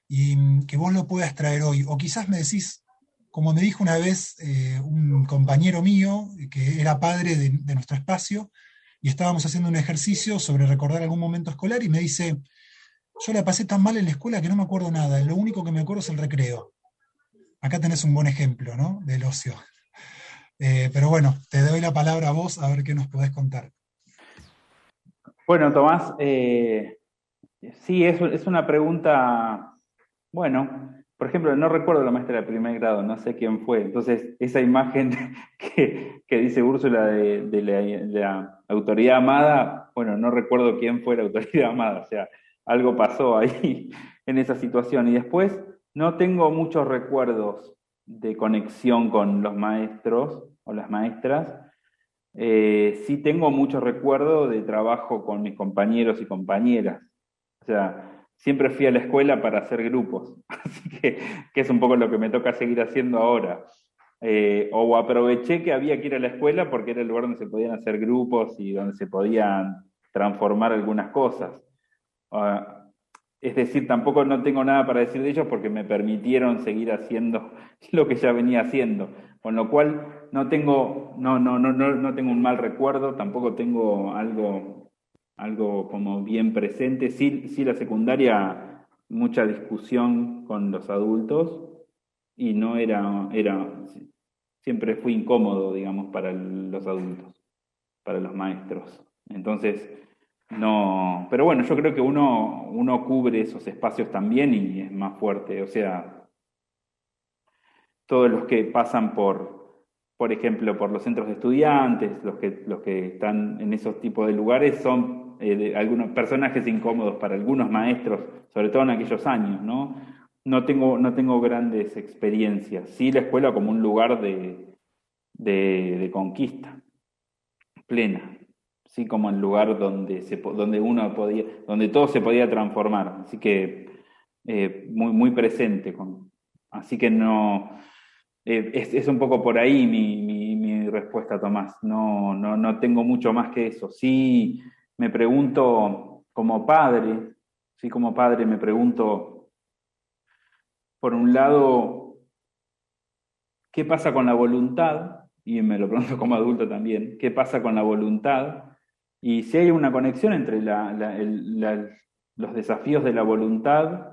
y que vos lo puedas traer hoy. O quizás me decís, como me dijo una vez eh, un compañero mío, que era padre de, de nuestro espacio, y estábamos haciendo un ejercicio sobre recordar algún momento escolar, y me dice, yo la pasé tan mal en la escuela que no me acuerdo nada, lo único que me acuerdo es el recreo. Acá tenés un buen ejemplo, ¿no?, del ocio. Eh, pero bueno, te doy la palabra a vos, a ver qué nos podés contar. Bueno, Tomás, eh, sí, es, es una pregunta, bueno, por ejemplo, no recuerdo la maestra de primer grado, no sé quién fue, entonces esa imagen que, que dice Úrsula de, de, la, de la autoridad amada, bueno, no recuerdo quién fue la autoridad amada, o sea, algo pasó ahí en esa situación. Y después no tengo muchos recuerdos de conexión con los maestros o las maestras. Eh, sí tengo mucho recuerdo de trabajo con mis compañeros y compañeras. O sea, siempre fui a la escuela para hacer grupos, así que, que es un poco lo que me toca seguir haciendo ahora. Eh, o aproveché que había que ir a la escuela porque era el lugar donde se podían hacer grupos y donde se podían transformar algunas cosas. Uh, es decir, tampoco no tengo nada para decir de ellos porque me permitieron seguir haciendo lo que ya venía haciendo, con lo cual no tengo, no, no, no, no, no tengo un mal recuerdo, tampoco tengo algo, algo como bien presente. Sí, sí, la secundaria, mucha discusión con los adultos y no era, era, siempre fui incómodo, digamos, para los adultos, para los maestros. Entonces, no, pero bueno, yo creo que uno, uno cubre esos espacios también y es más fuerte. O sea, todos los que pasan por, por ejemplo, por los centros de estudiantes, los que, los que están en esos tipos de lugares son eh, de algunos personajes incómodos para algunos maestros, sobre todo en aquellos años, ¿no? No tengo, no tengo grandes experiencias. Sí, la escuela como un lugar de, de, de conquista plena. Sí, como el lugar donde se donde uno podía, donde todo se podía transformar, así que eh, muy muy presente con, así que no eh, es, es un poco por ahí mi, mi, mi respuesta, Tomás. No, no, no tengo mucho más que eso. Sí, me pregunto como padre, sí, como padre me pregunto, por un lado, ¿qué pasa con la voluntad? Y me lo pregunto como adulto también, ¿qué pasa con la voluntad? Y si hay una conexión entre la, la, el, la, los desafíos de la voluntad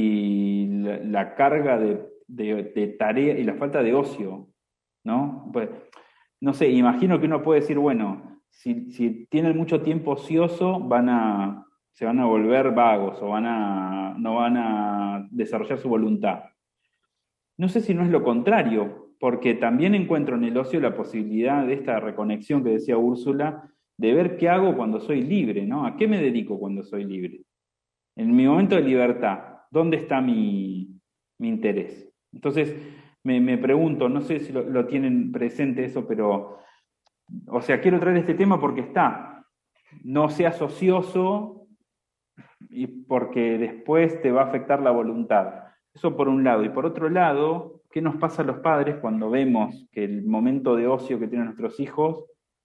y la, la carga de, de, de tarea y la falta de ocio, ¿no? Pues, no sé, imagino que uno puede decir, bueno, si, si tienen mucho tiempo ocioso, van a, se van a volver vagos o van a, no van a desarrollar su voluntad. No sé si no es lo contrario, porque también encuentro en el ocio la posibilidad de esta reconexión que decía Úrsula, de ver qué hago cuando soy libre, ¿no? ¿A qué me dedico cuando soy libre? En mi momento de libertad, ¿dónde está mi, mi interés? Entonces, me, me pregunto, no sé si lo, lo tienen presente eso, pero, o sea, quiero traer este tema porque está. No seas ocioso y porque después te va a afectar la voluntad. Eso por un lado. Y por otro lado, ¿qué nos pasa a los padres cuando vemos que el momento de ocio que tienen nuestros hijos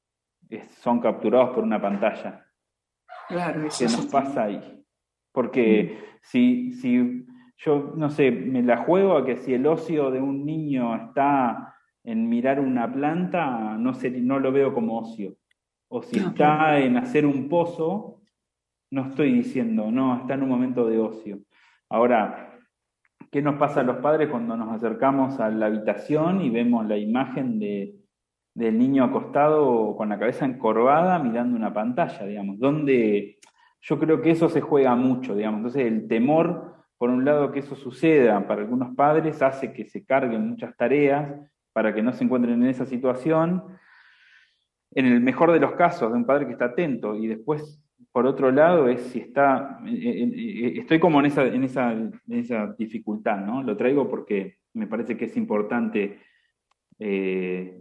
son capturados por una pantalla? Claro, eso ¿Qué nos pasa ahí? Porque mm. si, si yo, no sé, me la juego a que si el ocio de un niño está en mirar una planta, no, sé, no lo veo como ocio. O si no, está claro. en hacer un pozo, no estoy diciendo, no, está en un momento de ocio. Ahora, ¿qué nos pasa a los padres cuando nos acercamos a la habitación y vemos la imagen de del niño acostado con la cabeza encorvada mirando una pantalla, digamos, donde yo creo que eso se juega mucho, digamos. Entonces el temor, por un lado, que eso suceda para algunos padres hace que se carguen muchas tareas para que no se encuentren en esa situación, en el mejor de los casos, de un padre que está atento, y después, por otro lado, es si está, estoy como en esa, en esa, en esa dificultad, ¿no? Lo traigo porque me parece que es importante eh,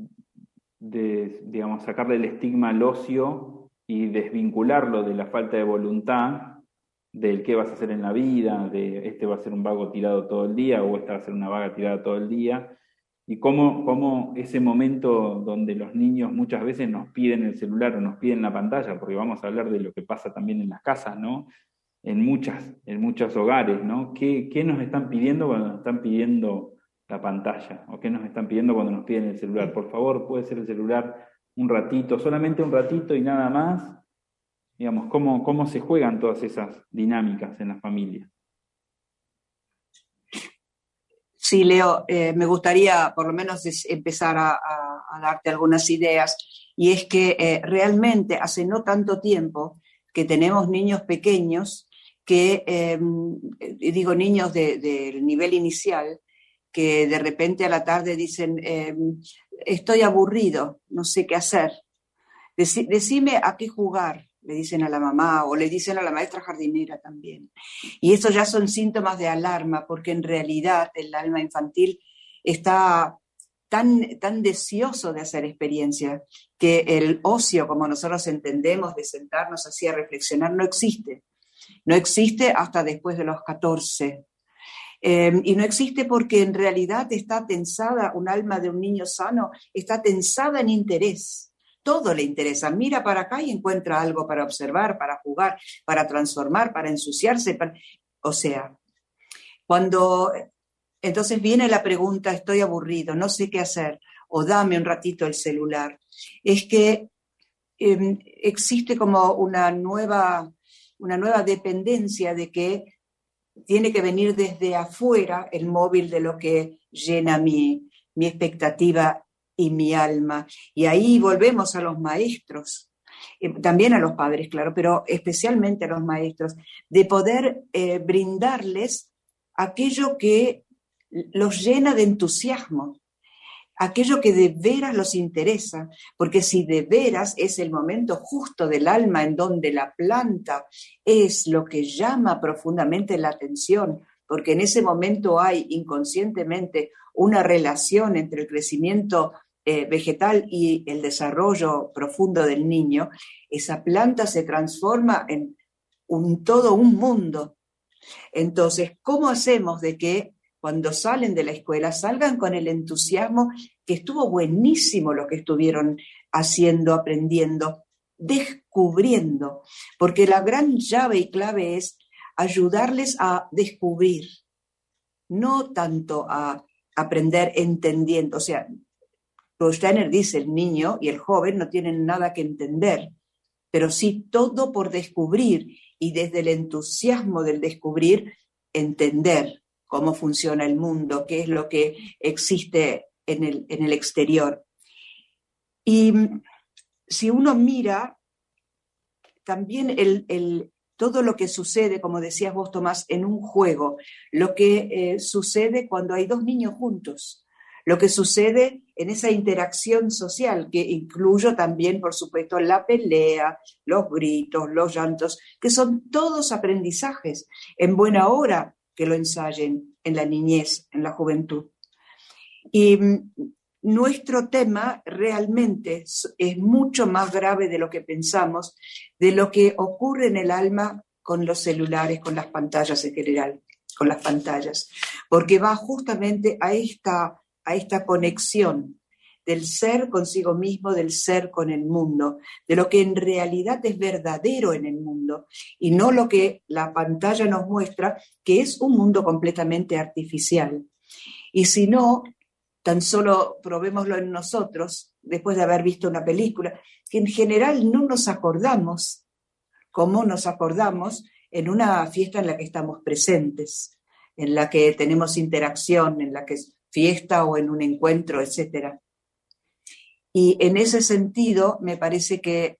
de, digamos, sacarle el estigma al ocio y desvincularlo de la falta de voluntad, del qué vas a hacer en la vida, de este va a ser un vago tirado todo el día o esta va a ser una vaga tirada todo el día, y cómo, cómo ese momento donde los niños muchas veces nos piden el celular o nos piden la pantalla, porque vamos a hablar de lo que pasa también en las casas, ¿no? En muchas, en muchos hogares, ¿no? ¿Qué, qué nos están pidiendo cuando nos están pidiendo la pantalla? ¿O qué nos están pidiendo cuando nos piden el celular? Por favor, puede ser el celular un ratito, solamente un ratito y nada más. Digamos, ¿cómo, cómo se juegan todas esas dinámicas en la familia? Sí, Leo, eh, me gustaría por lo menos empezar a, a, a darte algunas ideas, y es que eh, realmente hace no tanto tiempo que tenemos niños pequeños que, eh, digo niños del de nivel inicial, que de repente a la tarde dicen, eh, estoy aburrido, no sé qué hacer. Deci- decime a qué jugar, le dicen a la mamá o le dicen a la maestra jardinera también. Y estos ya son síntomas de alarma, porque en realidad el alma infantil está tan, tan deseoso de hacer experiencia que el ocio, como nosotros entendemos, de sentarnos así a reflexionar, no existe. No existe hasta después de los catorce. Eh, y no existe porque en realidad está tensada, un alma de un niño sano está tensada en interés. todo le interesa. Mira para acá y encuentra algo para observar, para jugar, para transformar, para ensuciarse. Para... O sea, cuando entonces viene la pregunta, estoy aburrido, no sé qué hacer, o dame un ratito el celular, es que eh, existe como una nueva, una nueva dependencia de que tiene que venir desde afuera el móvil de lo que llena mi, mi expectativa y mi alma. Y ahí volvemos a los maestros, eh, también a los padres, claro, pero especialmente a los maestros, de poder eh, brindarles aquello que los llena de entusiasmo, aquello que de veras los interesa, porque si de veras es el momento justo del alma en donde la planta es lo que llama profundamente la atención, porque en ese momento hay inconscientemente una relación entre el crecimiento eh, vegetal y el desarrollo profundo del niño, esa planta se transforma en un todo un mundo. Entonces, ¿cómo hacemos de que cuando salen de la escuela salgan con el entusiasmo que estuvo buenísimo lo que estuvieron haciendo, aprendiendo, descubriendo? Porque la gran llave y clave es ayudarles a descubrir, no tanto a aprender entendiendo. O sea, Steiner dice, el niño y el joven no tienen nada que entender, pero sí todo por descubrir, y desde el entusiasmo del descubrir, entender cómo funciona el mundo, qué es lo que existe en el, en el exterior. Y si uno mira también el, el, todo lo que sucede, como decías vos, Tomás, en un juego, lo que eh, sucede cuando hay dos niños juntos, lo que sucede en esa interacción social, que incluyo también, por supuesto, la pelea, los gritos, los llantos, que son todos aprendizajes, en buena hora que lo ensayen en la niñez, en la juventud. Y nuestro tema realmente es, es mucho más grave de lo que pensamos, de lo que ocurre en el alma con los celulares, con las pantallas en general, con las pantallas, porque va justamente a esta, a esta conexión del ser consigo mismo, del ser con el mundo, de lo que en realidad es verdadero en el mundo y no lo que la pantalla nos muestra, que es un mundo completamente artificial. Y si no, tan solo probémoslo en nosotros, después de haber visto una película, que en general no nos acordamos como nos acordamos en una fiesta en la que estamos presentes, en la que tenemos interacción, en la que es fiesta o en un encuentro, etcétera. Y en ese sentido, me parece que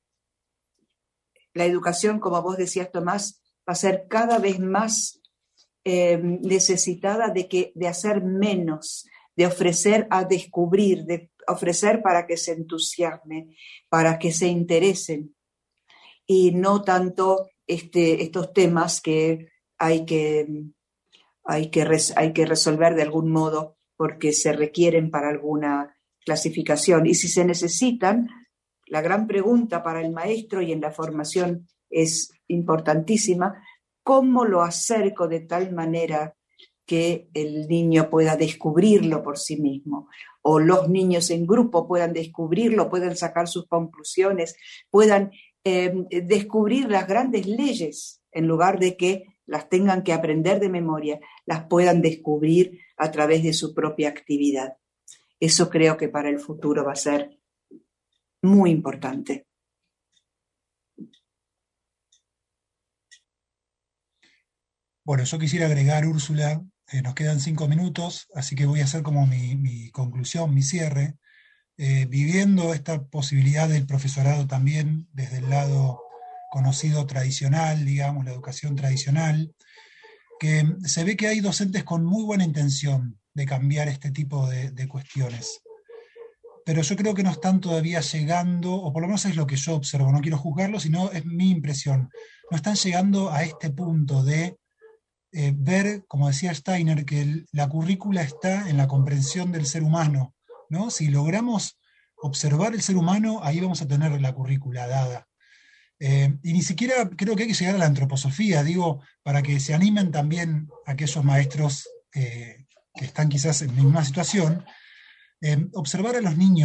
la educación, como vos decías, Tomás, va a ser cada vez más eh, necesitada de, que, de hacer menos, de ofrecer a descubrir, de ofrecer para que se entusiasme, para que se interesen, y no tanto este, estos temas que hay que, hay, que res, hay que resolver de algún modo porque se requieren para alguna clasificación. Y si se necesitan, la gran pregunta para el maestro y en la formación es importantísima, ¿cómo lo acerco de tal manera que el niño pueda descubrirlo por sí mismo? O los niños en grupo puedan descubrirlo, puedan sacar sus conclusiones, puedan eh, descubrir las grandes leyes en lugar de que las tengan que aprender de memoria, las puedan descubrir a través de su propia actividad. Eso creo que para el futuro va a ser muy importante. Bueno, yo quisiera agregar, Úrsula, eh, nos quedan cinco minutos, así que voy a hacer como mi, mi conclusión, mi cierre, eh, viviendo esta posibilidad del profesorado también desde el lado conocido tradicional, digamos, la educación tradicional, que se ve que hay docentes con muy buena intención de cambiar este tipo de, de cuestiones. Pero yo creo que no están todavía llegando, o por lo menos es lo que yo observo, no quiero juzgarlo, sino es mi impresión, no están llegando a este punto de eh, ver, como decía Steiner, que el, la currícula está en la comprensión del ser humano, ¿no? Si logramos observar el ser humano, ahí vamos a tener la currícula dada. Eh, y ni siquiera creo que hay que llegar a la antroposofía, digo, para que se animen también aquellos maestros eh, que están quizás en la misma situación, eh, observar a los niños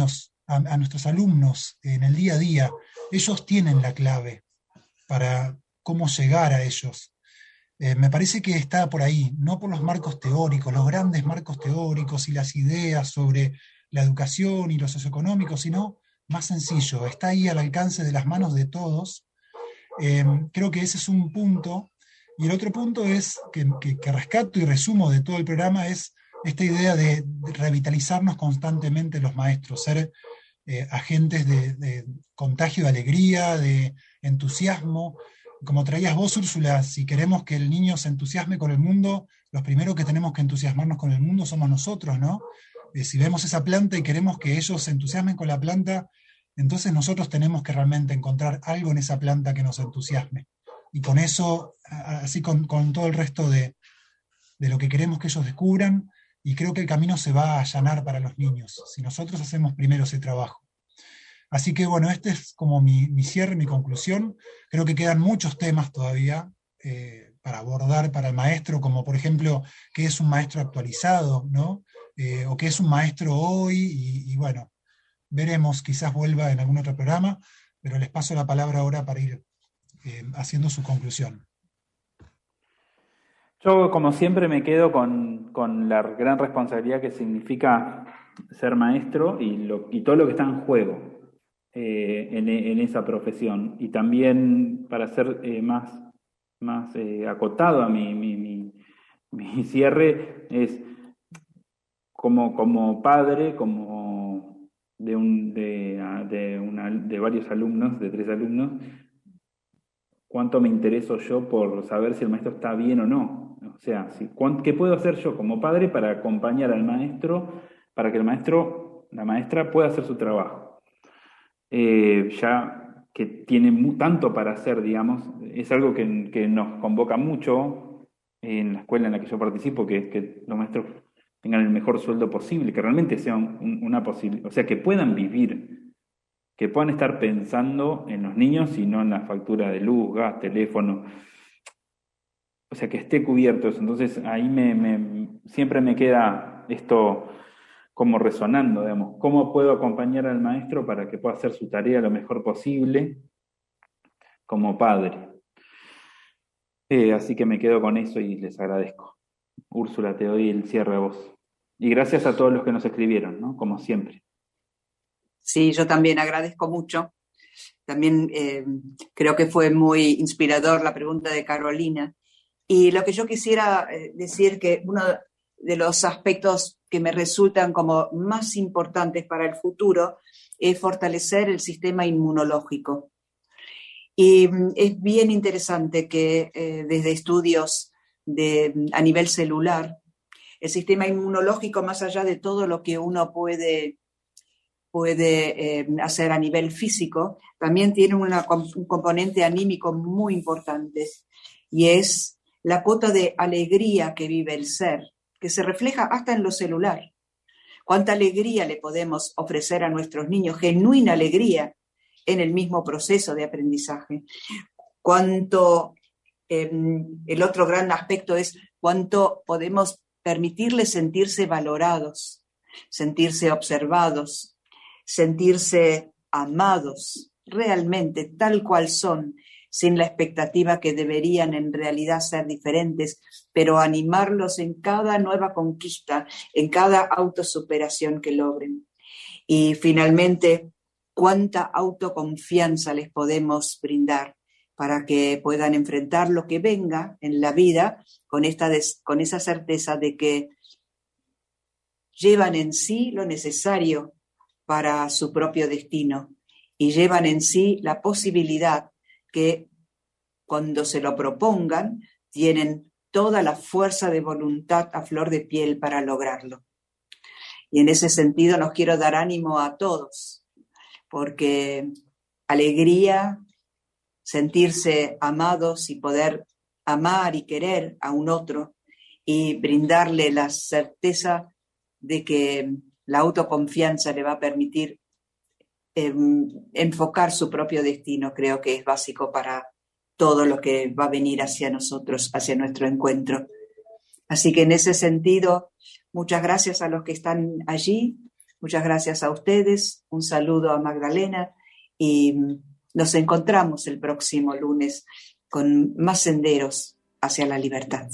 a, a nuestros alumnos en el día a día. Ellos tienen la clave para cómo llegar a ellos. Eh, me parece que está por ahí, no por los marcos teóricos, los grandes marcos teóricos y las ideas sobre la educación y lo socioeconómico, sino más sencillo, está ahí al alcance de las manos de todos. Eh, creo que ese es un punto. Y el otro punto es, que, que, que rescato y resumo de todo el programa, es esta idea de, de revitalizarnos constantemente los maestros, ser eh, agentes de, de contagio de alegría, de entusiasmo. Como traías vos, Úrsula, si queremos que el niño se entusiasme con el mundo, los primeros que tenemos que entusiasmarnos con el mundo somos nosotros, ¿no? Eh, si vemos esa planta y queremos que ellos se entusiasmen con la planta, entonces nosotros tenemos que realmente encontrar algo en esa planta que nos entusiasme. Y con eso, así con, con todo el resto de, de lo que queremos que ellos descubran, y creo que el camino se va a allanar para los niños, si nosotros hacemos primero ese trabajo. Así que bueno, este es como mi, mi cierre, mi conclusión. Creo que quedan muchos temas todavía eh, para abordar para el maestro, como por ejemplo, qué es un maestro actualizado, ¿no? Eh, o qué es un maestro hoy, y, y bueno, veremos, quizás vuelva en algún otro programa, pero les paso la palabra ahora para ir eh, haciendo su conclusión. Yo, como siempre, me quedo con, con la gran responsabilidad que significa ser maestro y, lo, y todo lo que está en juego. Eh, en, en esa profesión, y también para ser eh, más, más eh, acotado a mi, mi, mi, mi cierre, es como, como padre, como de, un, de, de, una, de varios alumnos, de tres alumnos, cuánto me intereso yo por saber si el maestro está bien o no. O sea, si, ¿qué puedo hacer yo como padre para acompañar al maestro, para que el maestro, la maestra pueda hacer su trabajo? Eh, ya que tiene muy, tanto para hacer, digamos, es algo que, que nos convoca mucho en la escuela en la que yo participo, que es que los maestros tengan el mejor sueldo posible, que realmente sea un, una posibilidad, o sea, que puedan vivir, que puedan estar pensando en los niños y no en la factura de luz, gas, teléfono, o sea, que esté cubierto eso. Entonces ahí me, me, siempre me queda esto como resonando, digamos, cómo puedo acompañar al maestro para que pueda hacer su tarea lo mejor posible como padre. Eh, así que me quedo con eso y les agradezco. Úrsula, te doy el cierre a vos. Y gracias a todos los que nos escribieron, ¿no? Como siempre. Sí, yo también agradezco mucho. También eh, creo que fue muy inspirador la pregunta de Carolina. Y lo que yo quisiera eh, decir que uno de los aspectos que me resultan como más importantes para el futuro es fortalecer el sistema inmunológico. Y es bien interesante que eh, desde estudios de, a nivel celular, el sistema inmunológico, más allá de todo lo que uno puede, puede eh, hacer a nivel físico, también tiene una, un componente anímico muy importante, y es la cuota de alegría que vive el ser, que se refleja hasta en lo celular. Cuánta alegría le podemos ofrecer a nuestros niños, genuina alegría en el mismo proceso de aprendizaje. Cuánto, eh, el otro gran aspecto es cuánto podemos permitirles sentirse valorados, sentirse observados, sentirse amados, realmente tal cual son, sin la expectativa que deberían en realidad ser diferentes, pero animarlos en cada nueva conquista, en cada autosuperación que logren. Y finalmente, cuánta autoconfianza les podemos brindar para que puedan enfrentar lo que venga en la vida con, esta des- con esa certeza de que llevan en sí lo necesario para su propio destino y llevan en sí la posibilidad que cuando se lo propongan tienen toda la fuerza de voluntad a flor de piel para lograrlo. Y en ese sentido nos quiero dar ánimo a todos, porque alegría, sentirse amados y poder amar y querer a un otro y brindarle la certeza de que la autoconfianza le va a permitir eh, enfocar su propio destino, creo que es básico para todo lo que va a venir hacia nosotros, hacia nuestro encuentro. Así que en ese sentido, muchas gracias a los que están allí, Muchas gracias a ustedes, un saludo a Magdalena y nos encontramos el próximo lunes con más senderos hacia la libertad.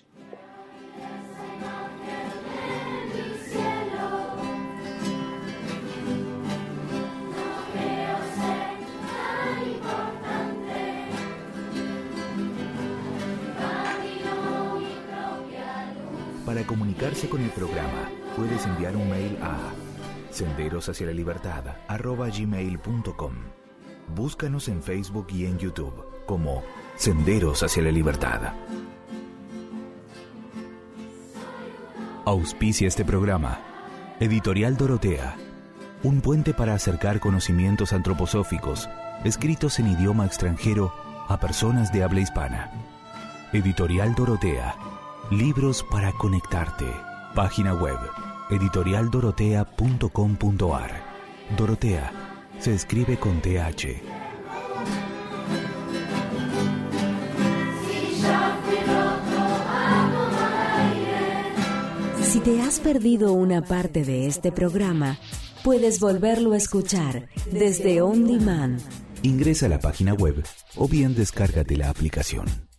Para comunicarse con el programa, puedes enviar un mail a senderos hacia la libertad arroba gmail punto com. Búscanos en Facebook y en YouTube como Senderos hacia la Libertad. Auspicia este programa Editorial Dorotea, un puente para acercar conocimientos antroposóficos escritos en idioma extranjero a personas de habla hispana. Editorial Dorotea, libros para conectarte. Página web editorial dorotea punto com punto a r. Dorotea se escribe con T H. Si te has perdido una parte de este programa, puedes volverlo a escuchar desde On Demand. Ingresa a la página web o bien descárgate la aplicación.